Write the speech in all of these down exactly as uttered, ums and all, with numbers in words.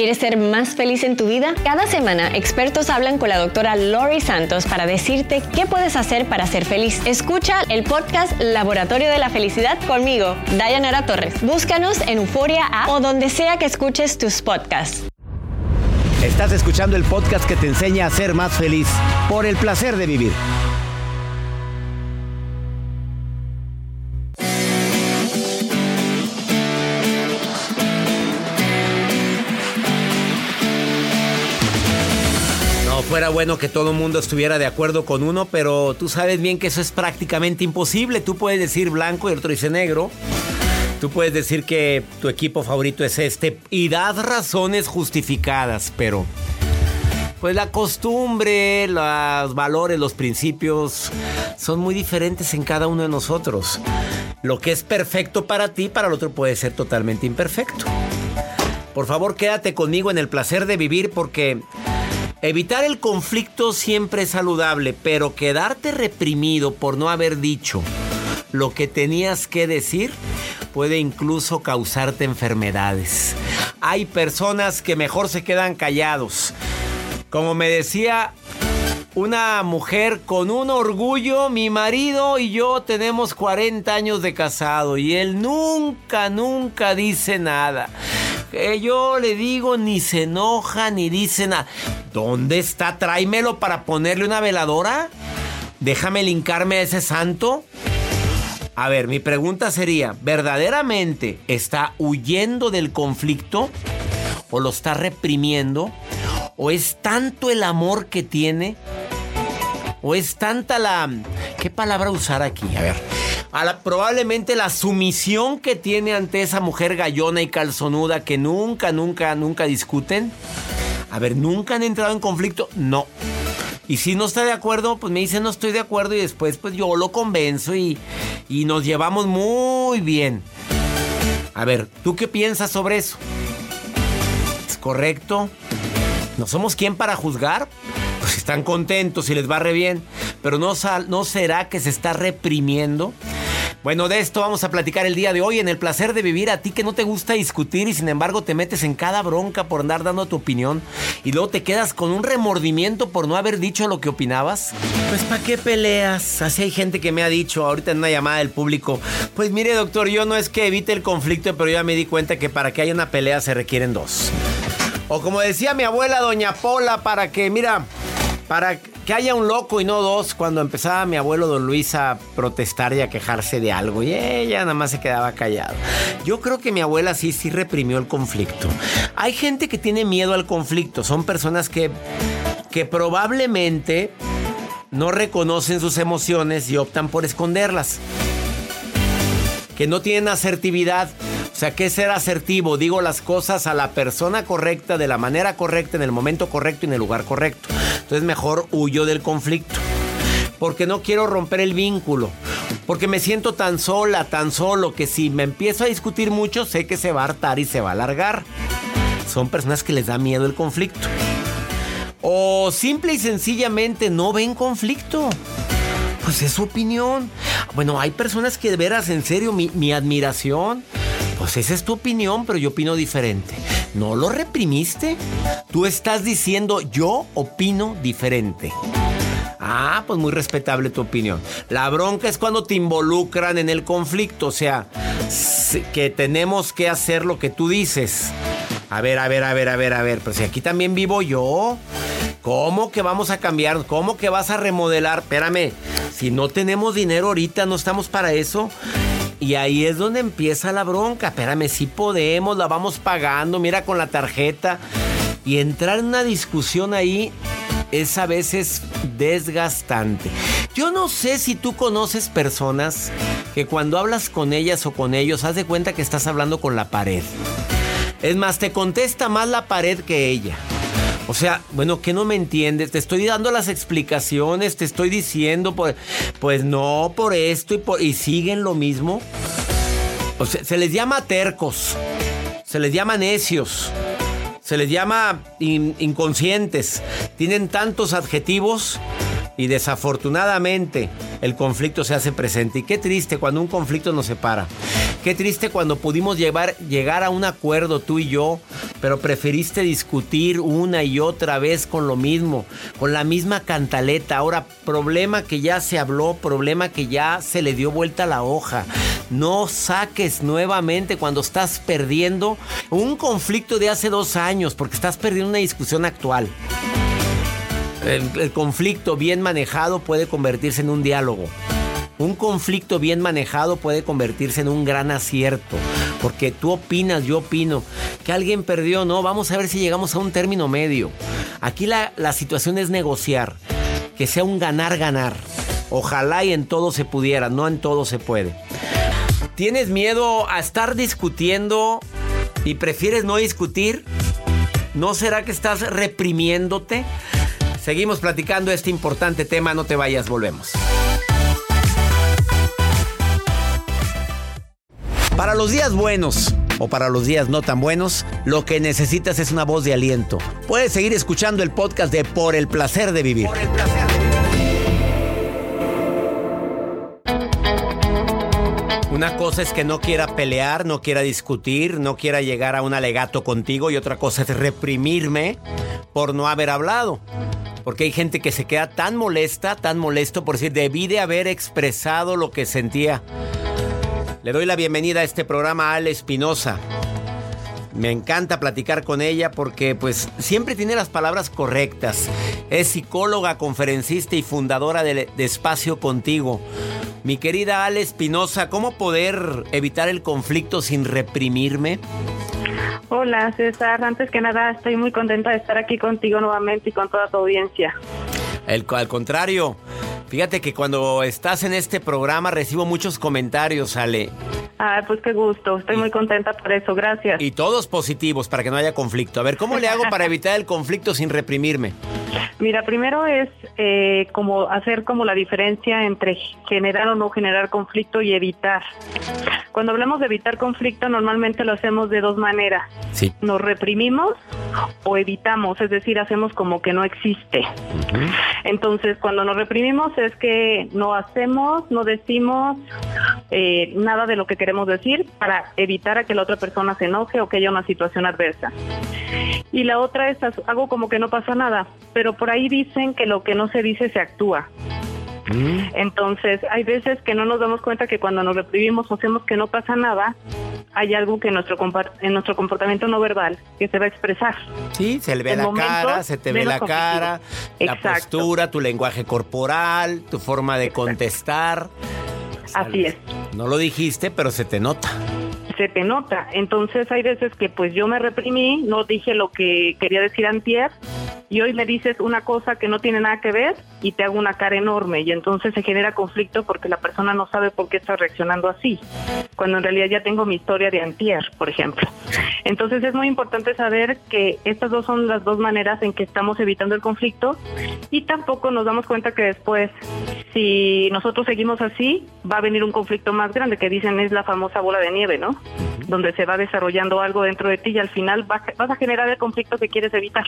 ¿Quieres ser más feliz en tu vida? Cada semana, expertos hablan con la doctora Lori Santos para decirte qué puedes hacer para ser feliz. Escucha el podcast Laboratorio de la Felicidad conmigo, Dayanara Torres. Búscanos en Euforia App o donde sea que escuches tus podcasts. Estás escuchando el podcast que te enseña a ser más feliz por el placer de vivir. Fuera bueno que todo el mundo estuviera de acuerdo con uno, pero tú sabes bien que eso es prácticamente imposible. Tú puedes decir blanco y el otro dice negro. Tú puedes decir que tu equipo favorito es este y das razones justificadas, pero pues la costumbre, los valores, los principios son muy diferentes en cada uno de nosotros. Lo que es perfecto para ti, para el otro puede ser totalmente imperfecto. Por favor, quédate conmigo en el placer de vivir, porque evitar el conflicto siempre es saludable, pero quedarte reprimido por no haber dicho lo que tenías que decir puede incluso causarte enfermedades. Hay personas que mejor se quedan callados. Como me decía una mujer con un orgullo, mi marido y yo tenemos cuarenta años de casado y él nunca, nunca dice nada. Que yo le digo, ni se enoja, ni dice nada. ¿Dónde está? Tráemelo para ponerle una veladora. Déjame linkarme a ese santo. A ver, mi pregunta sería, ¿verdaderamente está huyendo del conflicto? ¿O lo está reprimiendo? ¿O es tanto el amor que tiene? ¿O es tanta la... ¿qué palabra usar aquí? A ver... A la, probablemente la sumisión que tiene ante esa mujer gallona y calzonuda que nunca, nunca, nunca discuten. A ver, ¿nunca han entrado en conflicto? No. Y si no está de acuerdo, pues me dice no estoy de acuerdo y después pues yo lo convenzo y, y nos llevamos muy bien. A ver, ¿tú qué piensas sobre eso? ¿Es correcto? ¿No somos quién para juzgar? Pues están contentos y les va re bien. Pero ¿no, ¿no será que se está reprimiendo? Bueno, de esto vamos a platicar el día de hoy en el placer de vivir. A ti que no te gusta discutir y sin embargo te metes en cada bronca por andar dando tu opinión y luego te quedas con un remordimiento por no haber dicho lo que opinabas. Pues ¿para qué peleas? Así hay gente que me ha dicho ahorita en una llamada del público, pues mire doctor, yo no es que evite el conflicto, pero ya me di cuenta que para que haya una pelea se requieren dos. O como decía mi abuela doña Pola, para que, mira, para que haya un loco y no dos, cuando empezaba mi abuelo don Luis a protestar y a quejarse de algo y ella nada más se quedaba callado. Yo creo que mi abuela sí, sí reprimió el conflicto. Hay gente que tiene miedo al conflicto, son personas que, que probablemente no reconocen sus emociones y optan por esconderlas. Que no tienen asertividad. O sea, ¿qué es ser asertivo? Digo las cosas a la persona correcta, de la manera correcta, en el momento correcto y en el lugar correcto. Entonces mejor huyo del conflicto. Porque no quiero romper el vínculo. Porque me siento tan sola, tan solo, que si me empiezo a discutir mucho, sé que se va a hartar y se va a alargar. Son personas que les da miedo el conflicto. O simple y sencillamente no ven conflicto. Pues es su opinión. Bueno, hay personas que de veras, en serio, mi, mi admiración. Pues esa es tu opinión, pero yo opino diferente. ¿No lo reprimiste? Tú estás diciendo, yo opino diferente. Ah, pues muy respetable tu opinión. La bronca es cuando te involucran en el conflicto. O sea, que tenemos que hacer lo que tú dices. A ver, a ver, a ver, a ver, a ver. Pero si aquí también vivo yo. ¿Cómo que vamos a cambiar? ¿Cómo que vas a remodelar? Espérame, si no tenemos dinero ahorita, no estamos para eso. Y ahí es donde empieza la bronca. Espérame, si podemos, la vamos pagando, mira con la tarjeta. Y entrar en una discusión ahí es a veces desgastante. Yo no sé si tú conoces personas que cuando hablas con ellas o con ellos, haz de cuenta que estás hablando con la pared. Es más, te contesta más la pared que ella. O sea, bueno, ¿qué no me entiendes? Te estoy dando las explicaciones, te estoy diciendo, pues, pues no, por esto y, por, y siguen lo mismo. O sea, se les llama tercos, se les llama necios, se les llama in, inconscientes. Tienen tantos adjetivos y desafortunadamente el conflicto se hace presente. Y qué triste cuando un conflicto nos separa. Qué triste cuando pudimos llevar, llegar a un acuerdo tú y yo, pero preferiste discutir una y otra vez con lo mismo, con la misma cantaleta. Ahora, problema que ya se habló, problema que ya se le dio vuelta a la hoja. No saques nuevamente cuando estás perdiendo un conflicto de hace dos años, porque estás perdiendo una discusión actual. El, el conflicto bien manejado puede convertirse en un diálogo. Un conflicto bien manejado puede convertirse en un gran acierto, porque tú opinas, yo opino, que alguien perdió, no, vamos a ver si llegamos a un término medio. Aquí la, la situación es negociar, que sea un ganar-ganar. Ojalá y en todo se pudiera, no en todo se puede. ¿Tienes miedo a estar discutiendo y prefieres no discutir? ¿No será que estás reprimiéndote? Seguimos platicando este importante tema, no te vayas, volvemos. Para los días buenos o para los días no tan buenos, lo que necesitas es una voz de aliento. Puedes seguir escuchando el podcast de Por el Placer de Vivir. Por el placer de vivir. Una cosa es que no quiera pelear, no quiera discutir, no quiera llegar a un alegato contigo, y otra cosa es reprimirme por no haber hablado. Porque hay gente que se queda tan molesta, tan molesto por decir, debí de haber expresado lo que sentía. Le doy la bienvenida a este programa a Ale Espinosa. Me encanta platicar con ella porque pues siempre tiene las palabras correctas. Es psicóloga, conferencista y fundadora de, de Espacio Contigo. Mi querida Ale Espinosa, ¿cómo poder evitar el conflicto sin reprimirme? Hola César, antes que nada estoy muy contenta de estar aquí contigo nuevamente y con toda tu audiencia. El, al contrario, fíjate que cuando estás en este programa recibo muchos comentarios, Ale. Ah, pues qué gusto, estoy y, muy contenta por eso, gracias. Y todos positivos para que no haya conflicto. A ver, ¿cómo le hago para evitar el conflicto sin reprimirme? Mira, primero es eh, como hacer como la diferencia entre generar o no generar conflicto y evitar. Cuando hablamos de evitar conflicto, normalmente lo hacemos de dos maneras. Sí. Nos reprimimos o evitamos, es decir, hacemos como que no existe. Uh-huh. Entonces, cuando nos reprimimos es que no hacemos, no decimos eh, nada de lo que queremos decir para evitar a que la otra persona se enoje o que haya una situación adversa. Y la otra es algo como que no pasa nada, pero por ahí dicen que lo que no se dice se actúa. Entonces, hay veces que no nos damos cuenta que cuando nos reprimimos o hacemos que no pasa nada, hay algo que en nuestro, en nuestro comportamiento no verbal que se va a expresar. Sí, se le ve la cara, se te ve la cara, la postura, tu lenguaje corporal, tu forma de contestar. Así es. No lo dijiste, pero se te nota. Se te nota. Entonces, hay veces que pues yo me reprimí, no dije lo que quería decir antier, y hoy me dices una cosa que no tiene nada que ver y te hago una cara enorme, y entonces se genera conflicto porque la persona no sabe por qué está reaccionando así, cuando en realidad ya tengo mi historia de antier, por ejemplo. Entonces es muy importante saber que estas dos son las dos maneras en que estamos evitando el conflicto, y tampoco nos damos cuenta que después, si nosotros seguimos así, va a venir un conflicto más grande, que dicen es la famosa bola de nieve, ¿no? Uh-huh. Donde se va desarrollando algo dentro de ti y al final vas, vas a generar el conflicto que quieres evitar.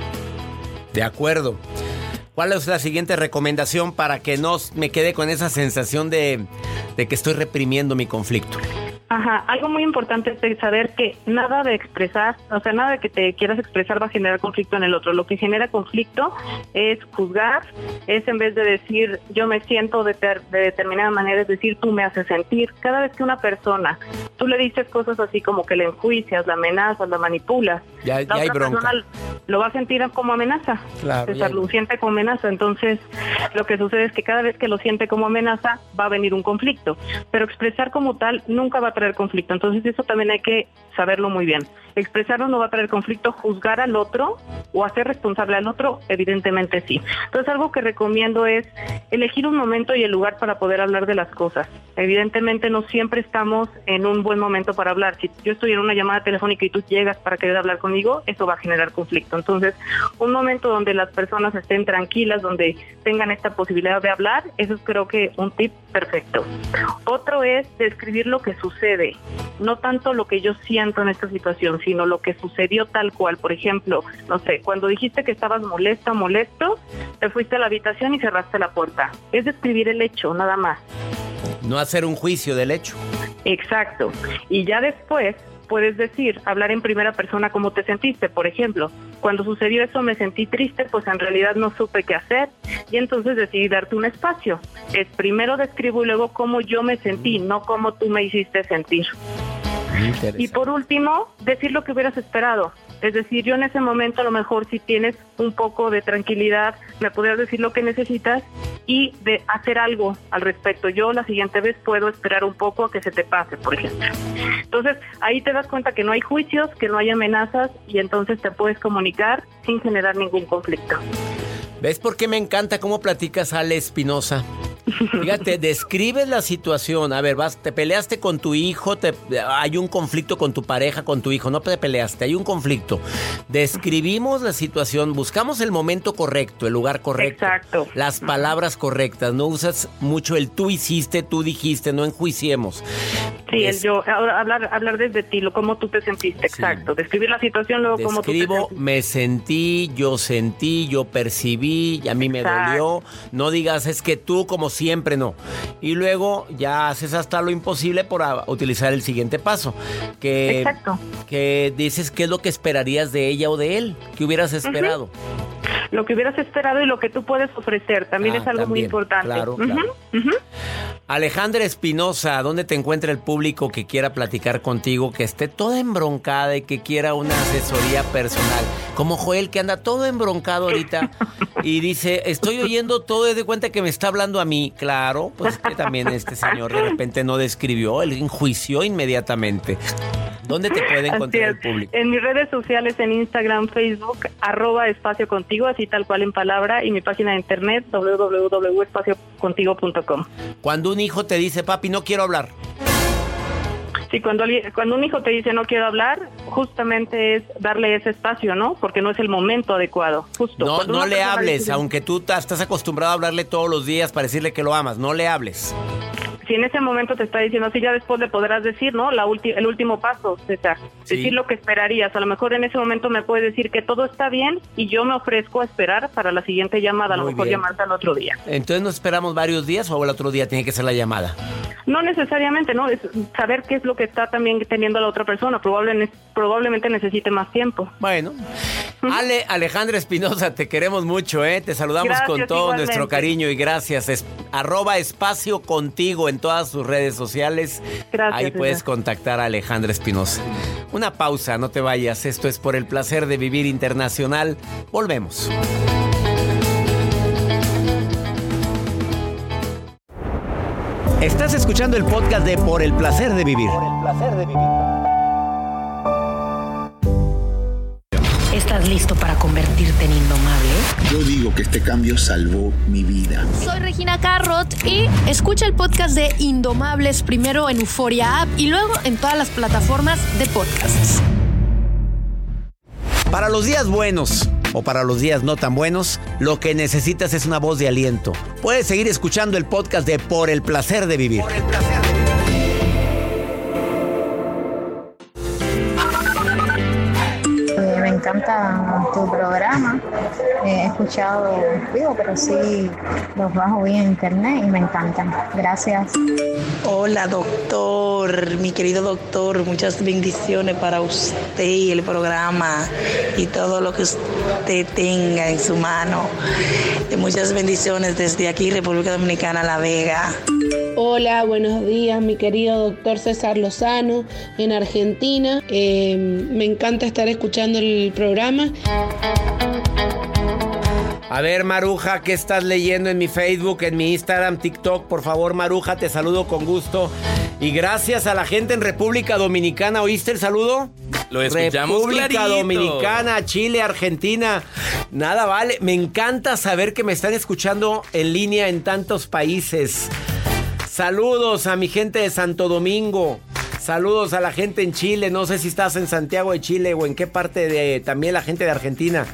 De acuerdo. ¿Cuál es la siguiente recomendación para que no me quede con esa sensación de, de que estoy reprimiendo mi conflicto? Ajá, algo muy importante es saber que nada de expresar, o sea, nada de que te quieras expresar va a generar conflicto en el otro. Lo que genera conflicto es juzgar, es en vez de decir yo me siento de, ter- de determinada manera, es decir tú me haces sentir. Cada vez que una persona, tú le dices cosas así como que le enjuicias, la amenazas, la manipulas, ya, la ya otra hay bronca. persona lo va a sentir como amenaza, claro, se lo siente como amenaza. Entonces lo que sucede es que cada vez que lo siente como amenaza va a venir un conflicto, pero expresar como tal nunca va a traer conflicto. Entonces eso también hay que saberlo muy bien. Expresarlo no va a traer conflicto, juzgar al otro o hacer responsable al otro, evidentemente sí. Entonces algo que recomiendo es elegir un momento y el lugar para poder hablar de las cosas. Evidentemente no siempre estamos en un buen momento para hablar. Si yo estoy en una llamada telefónica y tú llegas para querer hablar conmigo, eso va a generar conflicto. esto. Entonces, un momento donde las personas estén tranquilas, donde tengan esta posibilidad de hablar, eso es creo que un tip perfecto. Otro es describir lo que sucede, no tanto lo que yo siento en esta situación, sino lo que sucedió tal cual. Por ejemplo, no sé, cuando dijiste que estabas molesta, molesto, te fuiste a la habitación y cerraste la puerta. Es describir el hecho, nada más. No hacer un juicio del hecho. Exacto. Y ya después puedes decir, hablar en primera persona cómo te sentiste. Por ejemplo, cuando sucedió eso me sentí triste, pues en realidad no supe qué hacer y entonces decidí darte un espacio. Es primero describo y luego cómo yo me sentí, no cómo tú me hiciste sentir. Y por último, decir lo que hubieras esperado. Es decir, yo en ese momento a lo mejor si tienes un poco de tranquilidad, me podrías decir lo que necesitas y de hacer algo al respecto. Yo la siguiente vez puedo esperar un poco a que se te pase, por ejemplo. Entonces, ahí te das cuenta que no hay juicios, que no hay amenazas y entonces te puedes comunicar sin generar ningún conflicto. ¿Ves por qué me encanta cómo platicas, Ale Espinosa? Fíjate, describes la situación. A ver, vas, te peleaste con tu hijo, te, hay un conflicto con tu pareja, con tu hijo. No te peleaste, hay un conflicto. Describimos la situación, buscamos el momento correcto, el lugar correcto. Exacto. Las palabras correctas. No usas mucho el tú hiciste, tú dijiste, no enjuiciemos. Sí, es, el yo, ahora hablar, hablar desde ti, lo cómo tú te sentiste, sí. Exacto. Describir la situación, luego cómo tú te Describo, sentiste. me sentí, yo sentí, yo percibí, y a mí me Exacto. dolió. No digas, es que tú como siempre, no. Y luego ya haces hasta lo imposible por a, utilizar el siguiente paso. Que, Exacto. Que dices qué es lo que esperarías de ella o de él, qué hubieras esperado. Uh-huh. Lo que hubieras esperado y lo que tú puedes ofrecer, también ah, es algo también, muy importante. Claro, uh-huh, claro. Uh-huh. Alejandra Espinosa, ¿dónde te encuentra el público que quiera platicar contigo, que esté toda embroncada y que quiera una asesoría personal? Como Joel, que anda todo embroncado ahorita y dice, estoy oyendo todo y de cuenta que me está hablando a mí. Claro, pues que también este señor de repente no describió, él enjuició inmediatamente. ¿Dónde te puede encontrar el público? En mis redes sociales, en Instagram, Facebook, arroba espacio contigo, así tal cual en palabra, y mi página de internet, doble u doble u doble u punto espacio contigo punto com. Cuando un hijo te dice, papi, no quiero hablar. Sí, cuando, cuando un hijo te dice no quiero hablar, justamente es darle ese espacio, ¿no? Porque no es el momento adecuado. Justo. No, no le hables, dice, aunque tú estás acostumbrado a hablarle todos los días para decirle que lo amas, no le hables. Si en ese momento te está diciendo así, ya después le podrás decir, ¿no? La ulti- el último paso, César. Sí. Decir lo que esperarías. A lo mejor en ese momento me puede decir que todo está bien y yo me ofrezco a esperar para la siguiente llamada. A lo Muy mejor bien. llamarte al otro día. Entonces, ¿nos esperamos varios días o el otro día tiene que ser la llamada? No necesariamente, ¿no? Es saber qué es lo que está también teniendo la otra persona. Probablemente, probablemente necesite más tiempo. Bueno. Ale, Alejandra Espinosa, te queremos mucho, ¿eh? Te saludamos gracias, con todo igualmente. Nuestro cariño y gracias. Es, arroba espacio contigo en todas sus redes sociales. Gracias. Ahí puedes César. contactar a Alejandra Espinosa. Una pausa, no te vayas. Esto es Por el Placer de Vivir Internacional. Volvemos. Estás escuchando el podcast de Por el Placer de Vivir. Por el Placer de Vivir. ¿Estás listo para convertirte en indomable? Yo digo que este cambio salvó mi vida. Soy Regina Carrot y escucha el podcast de Indomables primero en Euforia App y luego en todas las plataformas de podcasts. Para los días buenos o para los días no tan buenos, lo que necesitas es una voz de aliento. Puedes seguir escuchando el podcast de Por el Placer de Vivir. Por el placer de vivir. Me encanta tu programa. He escuchado, digo, pero sí los bajo bien en internet y me encantan. Gracias. Hola, doctor, mi querido doctor, muchas bendiciones para usted y el programa y todo lo que usted tenga en su mano. Muchas bendiciones desde aquí, República Dominicana, La Vega. Hola, buenos días, mi querido doctor César Lozano, en Argentina. Eh, me encanta estar escuchando el programa. A ver, Maruja, ¿qué estás leyendo en mi Facebook, en mi Instagram, TikTok? Por favor, Maruja, te saludo con gusto. Y gracias a la gente en República Dominicana. ¿Oíste el saludo? Lo escuchamos República clarito. Dominicana, Chile, Argentina. Nada vale. Me encanta saber que me están escuchando en línea en tantos países. Saludos a mi gente de Santo Domingo. Saludos a la gente en Chile. No sé si estás en Santiago de Chile o en qué parte de... También la gente de Argentina.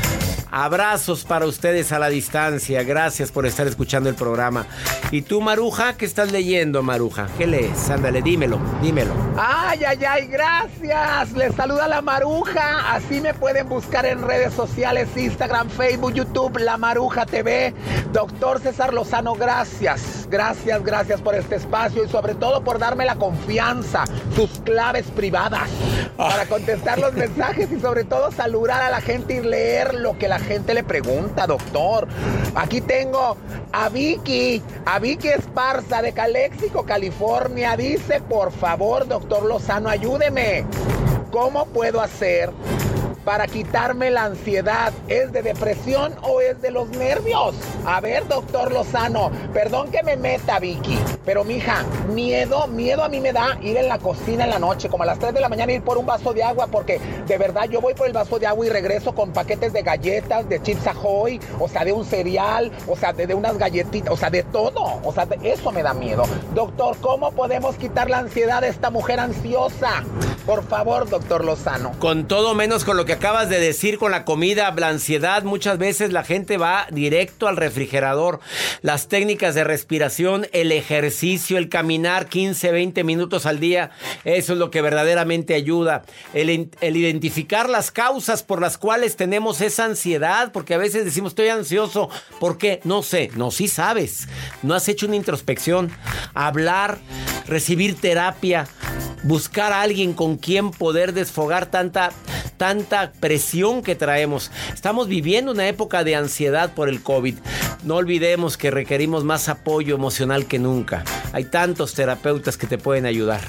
Abrazos para ustedes a la distancia. Gracias por estar escuchando el programa. ¿Y tú, Maruja? ¿Qué estás leyendo, Maruja? ¿Qué lees? Ándale, dímelo, dímelo. Ay, ay, ay, gracias. Les saluda la Maruja. Así me pueden buscar en redes sociales, Instagram, Facebook, YouTube, La Maruja T V. Doctor César Lozano, gracias. Gracias, gracias por este espacio y sobre todo por darme la confianza, sus claves privadas, para contestar los mensajes y sobre todo saludar a la gente y leer lo que la gente le pregunta, doctor. Aquí tengo a Vicky, a Vicky Esparza de Calexico, California. Dice, por favor, doctor Lozano, ayúdeme. ¿Cómo puedo hacer para quitarme la ansiedad? ¿Es de depresión o es de los nervios? A ver, doctor Lozano, perdón que me meta, Vicky, pero mija, miedo, miedo a mí me da ir en la cocina en la noche, como a las tres de la mañana, ir por un vaso de agua, porque de verdad yo voy por el vaso de agua y regreso con paquetes de galletas, de Chips Ahoy, o sea, de un cereal, o sea, de, de unas galletitas, o sea, de todo, o sea, de, eso me da miedo. Doctor, ¿cómo podemos quitar la ansiedad de esta mujer ansiosa? Por favor, doctor Lozano. Con todo menos con lo que acabas de decir, con la comida, la ansiedad, muchas veces la gente va directo al refrigerador. Las técnicas de respiración, el ejercicio, el caminar quince, veinte minutos al día, eso es lo que verdaderamente ayuda. El, el identificar las causas por las cuales tenemos esa ansiedad, porque a veces decimos, estoy ansioso, ¿por qué? No sé, no, sí sabes, no has hecho una introspección. Hablar, recibir terapia, buscar a alguien con quien poder desfogar tanta, tanta presión que traemos. Estamos viviendo una época de ansiedad por el COVID. No olvidemos que requerimos más apoyo emocional que nunca. Hay tantos terapeutas que te pueden ayudar.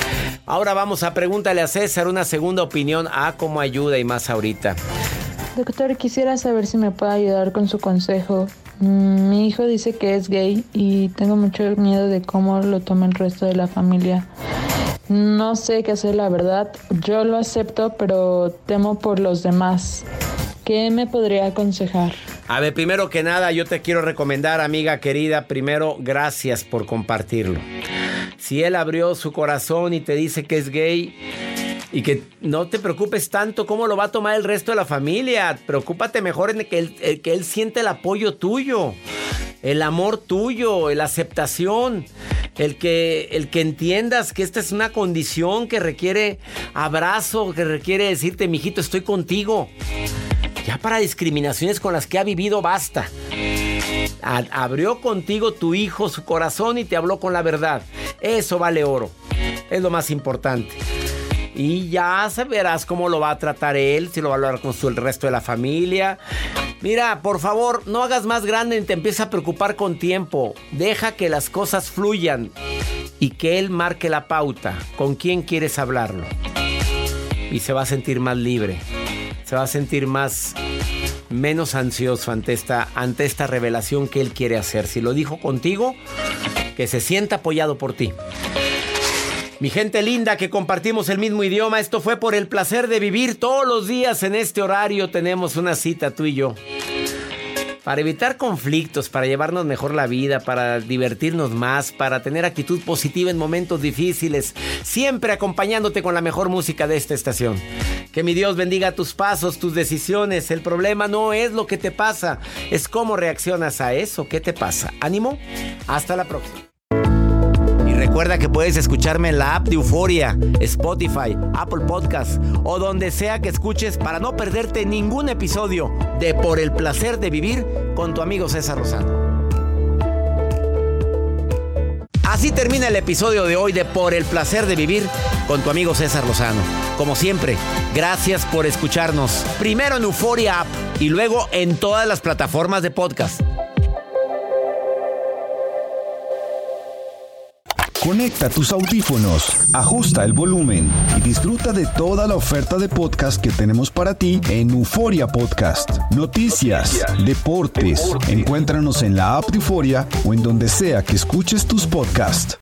Ahora vamos a Pregúntale a César, una segunda opinión a cómo ayuda y más ahorita. Doctor, quisiera saber si me puede ayudar con su consejo. Mi hijo dice que es gay y tengo mucho miedo de cómo lo toma el resto de la familia. No sé qué hacer, la verdad. Yo lo acepto, pero temo por los demás. ¿Qué me podría aconsejar? A ver, primero que nada, yo te quiero recomendar, amiga querida, primero, gracias por compartirlo. Si él abrió su corazón y te dice que es gay, y que no te preocupes tanto cómo lo va a tomar el resto de la familia. Preocúpate mejor en que él, el, que él siente el apoyo tuyo, el amor tuyo, la aceptación, el que, el que entiendas que esta es una condición que requiere abrazo, que requiere decirte, mijito, estoy contigo. Ya para discriminaciones con las que ha vivido, basta. A, abrió contigo tu hijo su corazón y te habló con la verdad. Eso vale oro. Es lo más importante. Y ya verás cómo lo va a tratar él, si lo va a hablar con su, el resto de la familia. Mira, por favor, no hagas más grande ni te empieces a preocupar con tiempo. Deja que las cosas fluyan y que él marque la pauta. ¿Con quién quieres hablarlo? Y se va a sentir más libre. Se va a sentir más, menos ansioso ante esta, ante esta revelación que él quiere hacer. Si lo dijo contigo, que se sienta apoyado por ti. Mi gente linda que compartimos el mismo idioma, esto fue Por el Placer de Vivir. Todos los días en este horario tenemos una cita tú y yo. Para evitar conflictos, para llevarnos mejor la vida, para divertirnos más, para tener actitud positiva en momentos difíciles. Siempre acompañándote con la mejor música de esta estación. Que mi Dios bendiga tus pasos, tus decisiones. El problema no es lo que te pasa, es cómo reaccionas a eso. ¿Qué te pasa? Ánimo, hasta la próxima. Recuerda que puedes escucharme en la app de Euforia, Spotify, Apple Podcasts o donde sea que escuches para no perderte ningún episodio de Por el Placer de Vivir con tu amigo César Lozano. Así termina el episodio de hoy de Por el Placer de Vivir con tu amigo César Lozano. Como siempre, gracias por escucharnos. Primero en Euforia App y luego en todas las plataformas de podcast. Conecta tus audífonos, ajusta el volumen y disfruta de toda la oferta de podcast que tenemos para ti en Euforia Podcast. Noticias, deportes, encuéntranos en la app de Euforia o en donde sea que escuches tus podcasts.